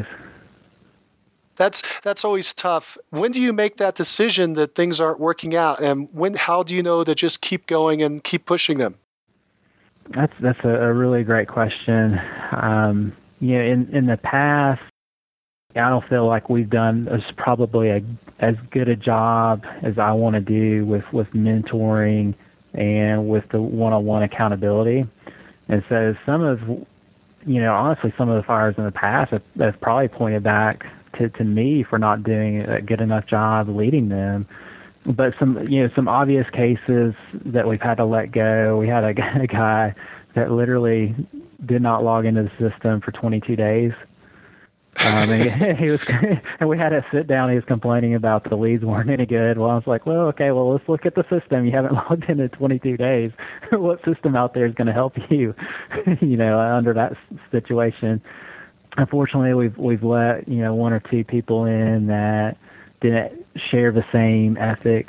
That's that's always tough. When do you make that decision that things aren't working out, and when? How do you know to just keep going and keep pushing them? That's that's a, a really great question. Um, you know, in in the past, I don't feel like we've done as probably a, as good a job as I want to do with, with mentoring and with the one-on-one accountability. And so some of, you know, honestly, some of the fires in the past have, have probably pointed back to, to me for not doing a good enough job leading them. But some, you know, some obvious cases that we've had to let go. We had a, a guy that literally did not log into the system for twenty-two days. um, and he, he was, and we had to sit down. He was complaining about the leads weren't any good. Well, I was like, well, okay, well, let's look at the system. You haven't logged in in twenty-two days. What system out there is going to help you, you know, under that situation? Unfortunately, we've we've let you know one or two people in that didn't share the same ethics,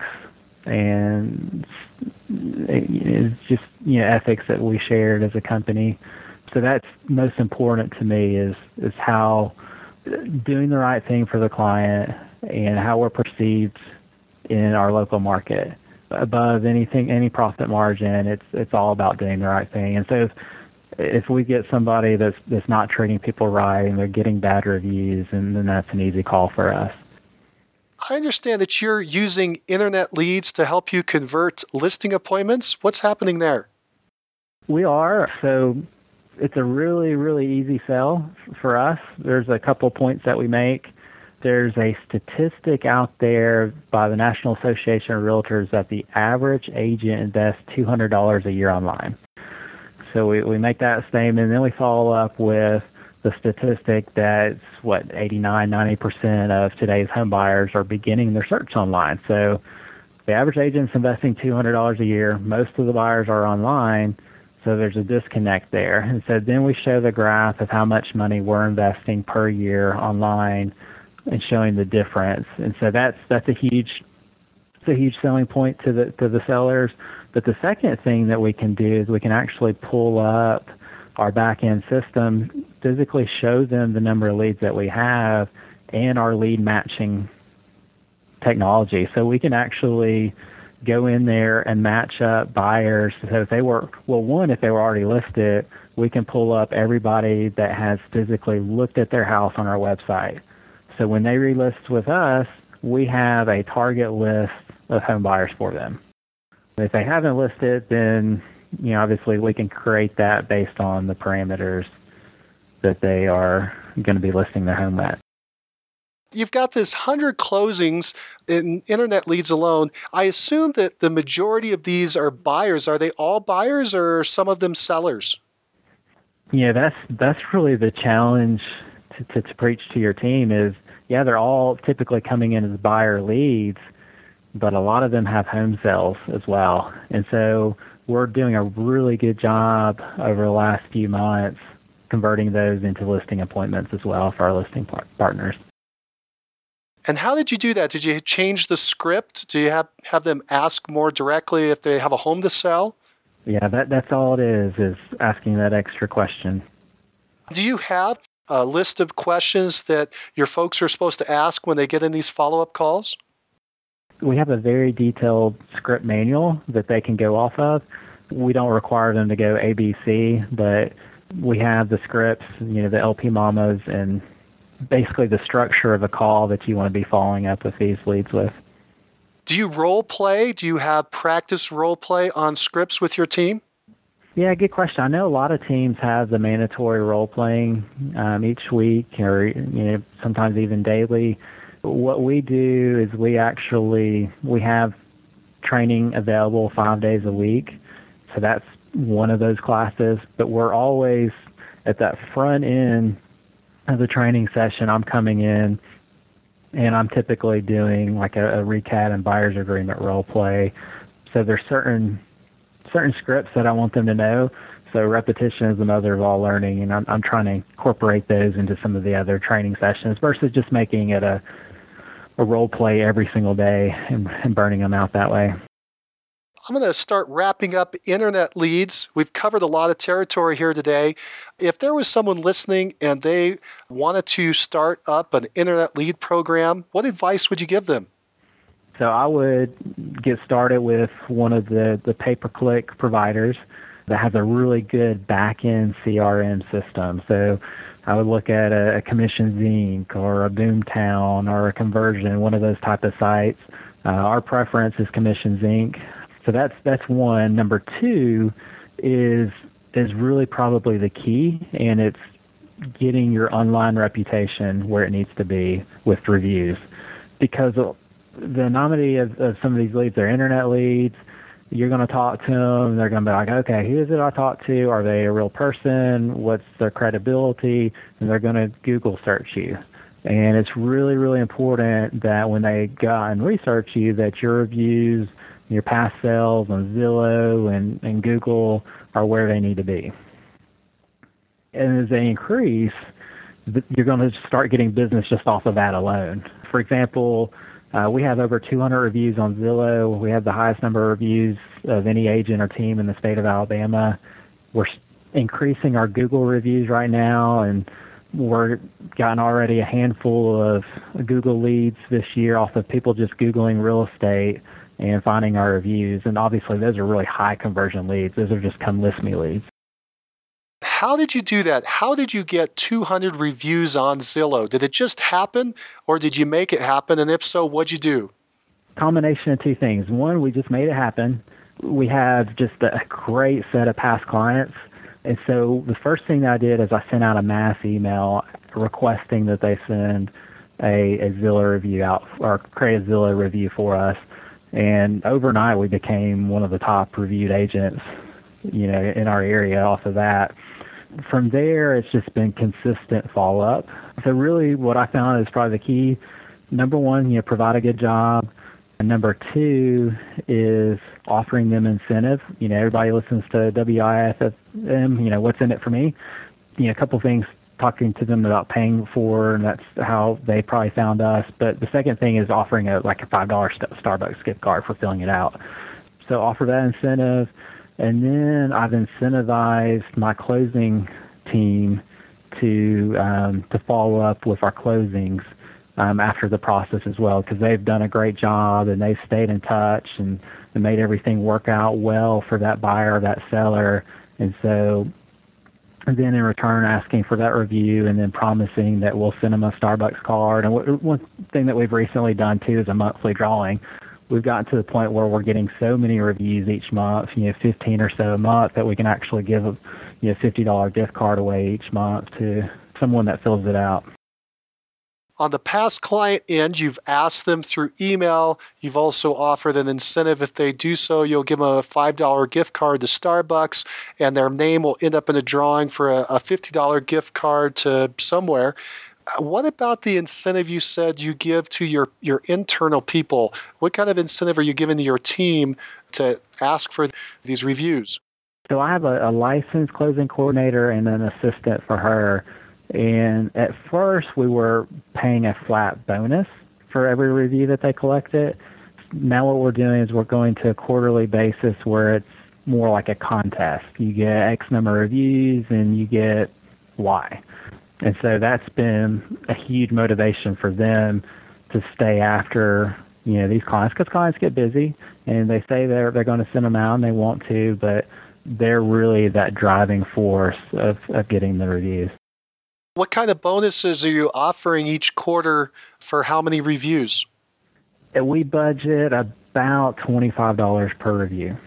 and it's just you know ethics that we shared as a company. So that's most important to me is is how doing the right thing for the client and how we're perceived in our local market. Above anything, any profit margin, it's it's all about doing the right thing. And so if, if we get somebody that's that's not treating people right and they're getting bad reviews, and then that's an easy call for us. I understand that you're using internet leads to help you convert listing appointments. What's happening there? We are. So it's a really, really easy sell for us. There's a couple points that we make. There's a statistic out there by the National Association of Realtors that the average agent invests two hundred dollars a year online. So we, we make that statement, and then we follow up with the statistic that's, what, eighty-nine, ninety percent of today's home buyers are beginning their search online. So the average agent's investing two hundred dollars a year. Most of the buyers are online. So there's a disconnect there. And so then we show the graph of how much money we're investing per year online and showing the difference. And so that's that's a huge it's a huge selling point to the to the sellers. But the second thing that we can do is we can actually pull up our back-end system, physically show them the number of leads that we have and our lead matching technology. So we can actually go in there and match up buyers. So if they were, well, one, if they were already listed, we can pull up everybody that has physically looked at their house on our website. So when they relist with us, we have a target list of home buyers for them. If they haven't listed, then, you know, obviously we can create that based on the parameters that they are going to be listing their home at. You've got this one hundred closings in internet leads alone. I assume that the majority of these are buyers. Are they all buyers or are some of them sellers? Yeah, that's that's really the challenge to, to, to preach to your team is, yeah, they're all typically coming in as buyer leads, but a lot of them have home sales as well. And so we're doing a really good job over the last few months converting those into listing appointments as well for our listing par- partners. And how did you do that? Did you change the script? Do you have, have them ask more directly if they have a home to sell? Yeah, that that's all it is, is asking that extra question. Do you have a list of questions that your folks are supposed to ask when they get in these follow-up calls? We have a very detailed script manual that they can go off of. We don't require them to go A B C, but we have the scripts, you know, the L P mamas, and basically the structure of a call that you want to be following up with these leads with. Do you role play? Do you have practice role play on scripts with your team? Yeah, good question. I know a lot of teams have the mandatory role playing um, each week, or you know, sometimes even daily. What we do is we actually we have training available five days a week, so that's one of those classes. But we're always at that front end of the training session. I'm coming in, and I'm typically doing like a, a recap and buyer's agreement role play. So there's certain certain scripts that I want them to know. So repetition is the mother of all learning, and I'm, I'm trying to incorporate those into some of the other training sessions versus just making it a, a role play every single day and, and burning them out that way. I'm going to start wrapping up internet leads. We've covered a lot of territory here today. If there was someone listening and they wanted to start up an internet lead program, what advice would you give them? So I would get started with one of the, the pay-per-click providers that has a really good back-end C R M system. So I would look at a, a Commissions Incorporated or a Boomtown or a Conversion, one of those type of sites. Uh, our preference is Commissions Incorporated. So that's that's one. Number two is is really probably the key, and it's getting your online reputation where it needs to be with reviews. Because the anomaly of, of some of these leads, they're internet leads. You're going to talk to them. They're going to be like, okay, who is it I talked to? Are they a real person? What's their credibility? And they're going to Google search you. And it's really, really important that when they go out and research you, that your reviews, your past sales on Zillow and, and Google are where they need to be. And as they increase, you're going to start getting business just off of that alone. For example, uh, we have over two hundred reviews on Zillow. We have the highest number of reviews of any agent or team in the state of Alabama. We're increasing our Google reviews right now, and we're gotten already a handful of Google leads this year off of people just Googling real estate and finding our reviews. And obviously, those are really high conversion leads. Those are just come list me leads. How did you do that? How did you get two hundred reviews on Zillow? Did it just happen, or did you make it happen? And if so, what'd you do? Combination of two things. One, we just made it happen. We have just a great set of past clients. And so the first thing I did is I sent out a mass email requesting that they send a, a Zillow review out, or create a Zillow review for us. And overnight, we became one of the top reviewed agents, you know, in our area off of that. From there, it's just been consistent follow-up. So really what I found is probably the key. Number one, you know, provide a good job. And number two is offering them incentive. You know, everybody listens to W I F M, you know, what's in it for me? You know, a couple things, talking to them about paying for, and that's how they probably found us. But the second thing is offering a like a five dollars Starbucks gift card for filling it out. So offer that incentive. And then I've incentivized my closing team to um, to follow up with our closings um, after the process as well, because they've done a great job and they've stayed in touch and, and made everything work out well for that buyer or that seller. And so and then in return asking for that review and then promising that we'll send them a Starbucks card. And w- one thing that we've recently done too is a monthly drawing. We've gotten to the point where we're getting so many reviews each month, you know, fifteen or so a month, that we can actually give a you know, fifty dollars gift card away each month to someone that fills it out. On the past client end, you've asked them through email. You've also offered an incentive. If they do so, you'll give them a five dollar gift card to Starbucks, and their name will end up in a drawing for a, a fifty dollar gift card to somewhere. What about the incentive you said you give to your, your internal people? What kind of incentive are you giving to your team to ask for these reviews? So I have a, a licensed closing coordinator and an assistant for her. And at first, we were paying a flat bonus for every review that they collected. Now what we're doing is we're going to a quarterly basis where it's more like a contest. You get X number of reviews and you get Y. And so that's been a huge motivation for them to stay after, you know, these clients, because clients get busy and they say they're they're going to send them out and they want to, but they're really that driving force of, of getting the reviews. What kind of bonuses are you offering each quarter for how many reviews? We budget about twenty-five dollars per review.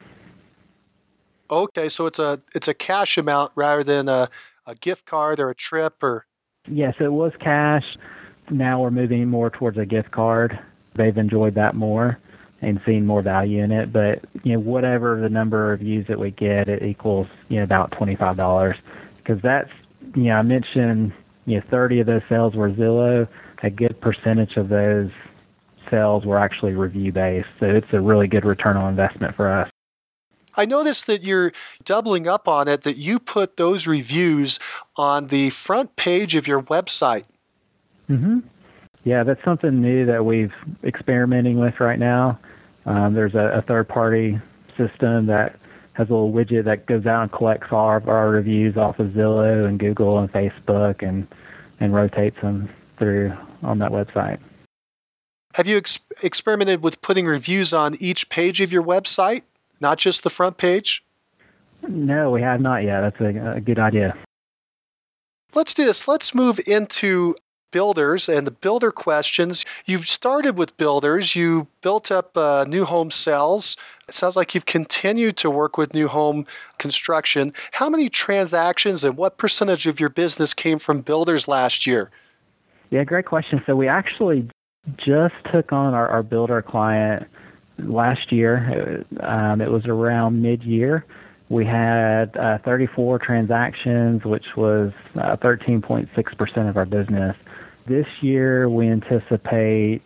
Okay, so it's a it's a cash amount rather than a, a gift card or a trip or... Yes, it was cash. Now we're moving more towards a gift card. They've enjoyed that more and seen more value in it. But, you know, whatever the number of reviews that we get, it equals, you know, about twenty-five dollars. Because that's, you know, I mentioned, you know, thirty of those sales were Zillow. A good percentage of those sales were actually review-based. So it's a really good return on investment for us. I noticed that you're doubling up on it, that you put those reviews on the front page of your website. Mm-hmm. Yeah, that's something new that we've experimenting with right now. Um, there's a, a third-party system that has a little widget that goes out and collects all of our reviews off of Zillow and Google and Facebook and, and rotates them through on that website. Have you ex- experimented with putting reviews on each page of your website, not just the front page? No, we have not yet. That's a, a good idea. Let's do this. Let's move into builders and the builder questions. You've started with builders. You built up uh, new home sales. It sounds like you've continued to work with new home construction. How many transactions and what percentage of your business came from builders last year? Yeah, great question. So we actually just took on our, our builder client last year. Um, it was around mid-year. We had uh, thirty-four transactions, which was uh, thirteen point six percent of our business. This year, we anticipate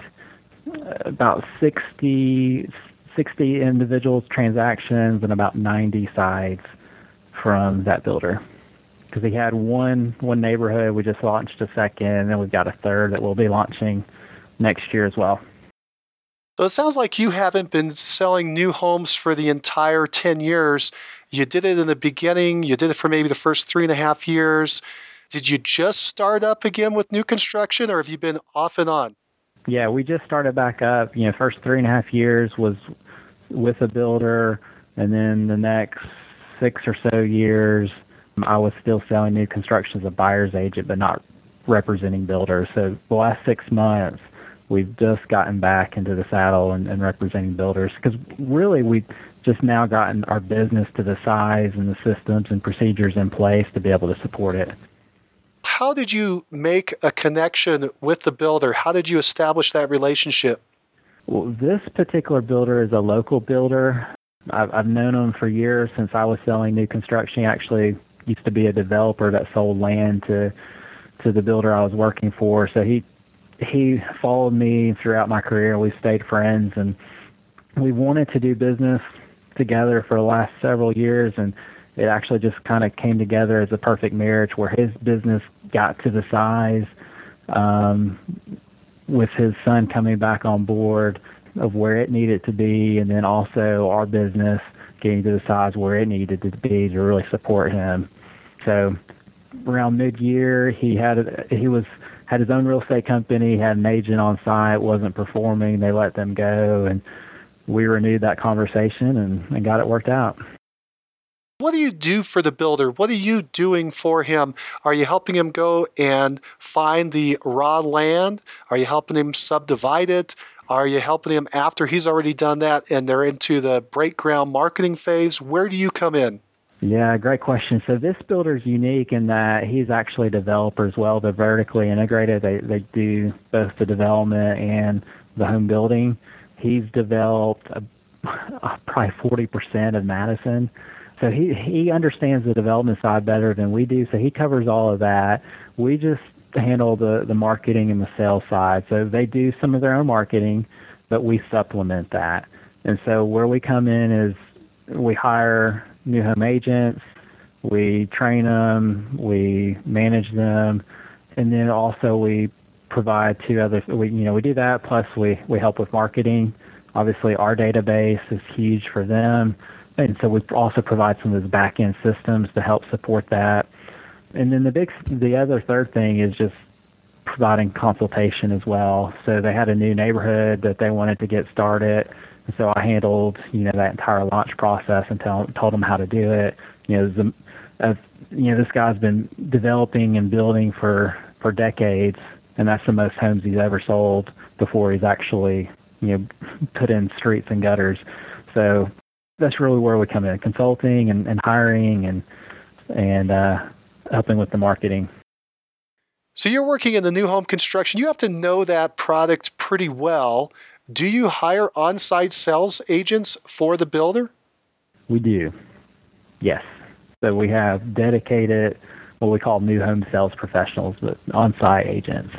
about sixty, sixty individual transactions and about ninety sides from that builder. Because we had one one neighborhood, we just launched a second, and we've got a third that we'll be launching next year as well. So it sounds like you haven't been selling new homes for the entire ten years. You did it in the beginning. You did it for maybe the first three and a half years. Did you just start up again with new construction, or have you been off and on? Yeah, we just started back up. You know, first three and a half years was with a builder, and then the next six or so years, I was still selling new construction as a buyer's agent, but not representing builders. So the last six months, we've just gotten back into the saddle and, and representing builders, because really we've just now gotten our business to the size and the systems and procedures in place to be able to support it. How did you make a connection with the builder? How did you establish that relationship? Well, this particular builder is a local builder. I've, I've known him for years since I was selling new construction. He actually used to be a developer that sold land to to the builder I was working for. So he he followed me throughout my career. We stayed friends, and we wanted to do business together for the last several years, and it actually just kind of came together as a perfect marriage where his business got to the size um, with his son coming back on board of where it needed to be, and then also our business getting to the size where it needed to be to really support him. So around mid-year, he had he was had his own real estate company, had an agent on site, wasn't performing. They let them go, and we renewed that conversation and, and got it worked out. What do you do for the builder? What are you doing for him? Are you helping him go and find the raw land? Are you helping him subdivide it? Are you helping him after he's already done that and they're into the break ground marketing phase? Where do you come in? Yeah, great question. So this builder is unique in that he's actually a developer as well. They're vertically integrated. They they do both the development and the home building. He's developed a, probably forty percent of Madison. So he, he understands the development side better than we do. So he covers all of that. We just handle the, the marketing and the sales side. So they do some of their own marketing, but we supplement that. And so where we come in is we hire new home agents, we train them, we manage them, and then also we provide two other, we, you know, we do that, plus we, we help with marketing. Obviously, our database is huge for them, and so we also provide some of those back-end systems to help support that. And then the big, the other third thing is just providing consultation as well. So they had a new neighborhood that they wanted to get started. And so I handled, you know, that entire launch process and tell, told them how to do it. You know, the, uh, you know, this guy's been developing and building for, for decades, and that's the most homes he's ever sold before he's actually, you know, put in streets and gutters. So that's really where we come in, consulting and, and hiring and and uh, helping with the marketing. So you're working in the new home construction. You have to know that product pretty well. Do you hire on-site sales agents for the builder? We do, yes. So we have dedicated, what we call new home sales professionals, but on-site agents.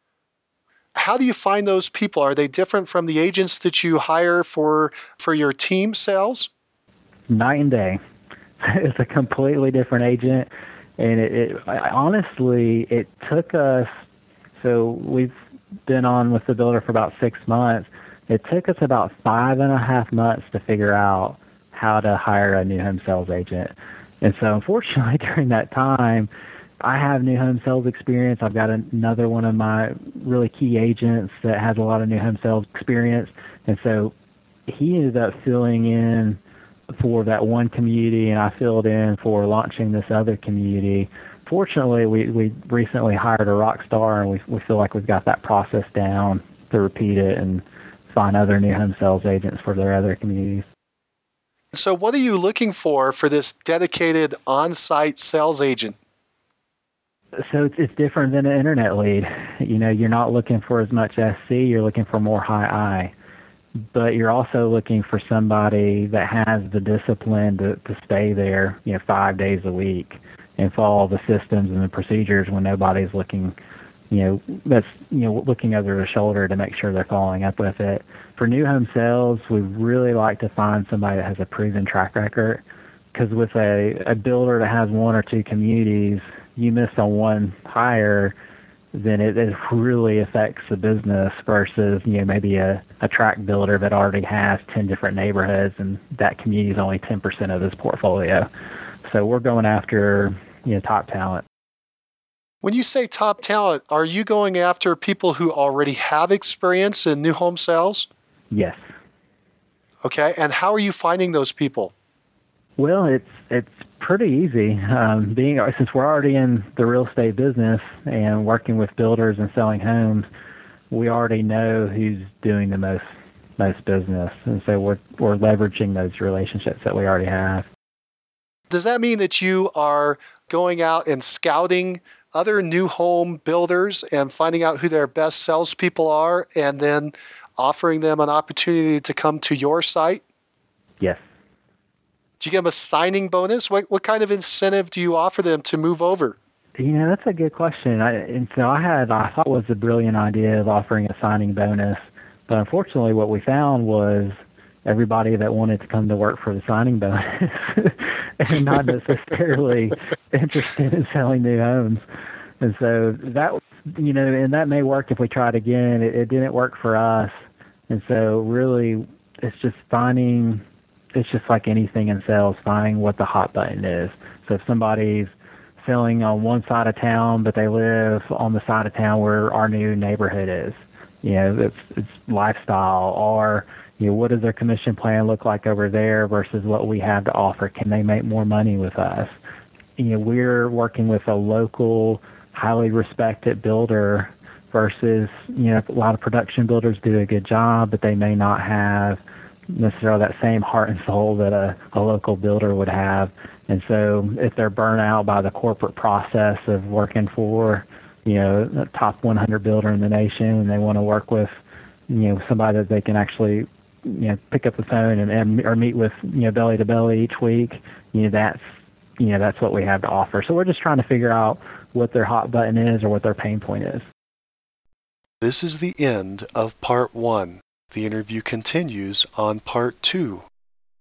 How do you find those people? Are they different from the agents that you hire for for your team sales? Night and day. It's a completely different agent. And it, it honestly, it took us, so we've been on with the builder for about six months. It took us about five and a half months to figure out how to hire a new home sales agent. And so unfortunately during that time, I have new home sales experience. I've got another one of my really key agents that has a lot of new home sales experience. And so he ended up filling in for that one community, and I filled in for launching this other community. Fortunately, we, we recently hired a rock star, and we, we feel like we've got that process down to repeat it and find other new home sales agents for their other communities. So what are you looking for for this dedicated on-site sales agent? So it's, it's different than an internet lead. You know, you're not looking for as much S C, you're looking for more high I. But you're also looking for somebody that has the discipline to, to stay there, you know, five days a week and follow the systems and the procedures when nobody's looking, you know, that's, you know, looking over their shoulder to make sure they're following up with it. For new home sales, we really like to find somebody that has a proven track record, because with a, a builder that has one or two communities, you miss on one hire, then it, it really affects the business versus, you know, maybe a, a tract builder that already has ten different neighborhoods and that community is only ten percent of his portfolio. So we're going after, you know, top talent. When you say top talent, are you going after people who already have experience in new home sales? Yes. Okay, and how are you finding those people? Well, it's it's pretty easy. Um, being since we're already in the real estate business and working with builders and selling homes, we already know who's doing the most most business, and so we're we're leveraging those relationships that we already have. Does that mean that you are going out and scouting other new home builders and finding out who their best salespeople are, and then offering them an opportunity to come to your site? Yes. Do you give them a signing bonus? What what kind of incentive do you offer them to move over? You know, that's a good question. I, and so I had, I thought it was a brilliant idea of offering a signing bonus, but unfortunately what we found was everybody that wanted to come to work for the signing bonus and not necessarily interested in selling new homes. And so that, you know, and that may work if we tried again. It, it didn't work for us. And so really it's just finding, it's just like anything in sales, finding what the hot button is. So if somebody's selling on one side of town, but they live on the side of town where our new neighborhood is, you know, it's, it's lifestyle, or, you know, what does their commission plan look like over there versus what we have to offer? Can they make more money with us? You know, we're working with a local, highly respected builder versus, you know, a lot of production builders do a good job, but they may not have necessarily that same heart and soul that a, a local builder would have. And so if they're burnt out by the corporate process of working for, you know, the top one hundred builder in the nation, and they want to work with, you know, somebody that they can actually, you know, pick up the phone and, and or meet with, you know, belly to belly each week, you know, that's, you know, that's what we have to offer. So we're just trying to figure out what their hot button is or what their pain point is. This is the end of part one. The interview continues on part two.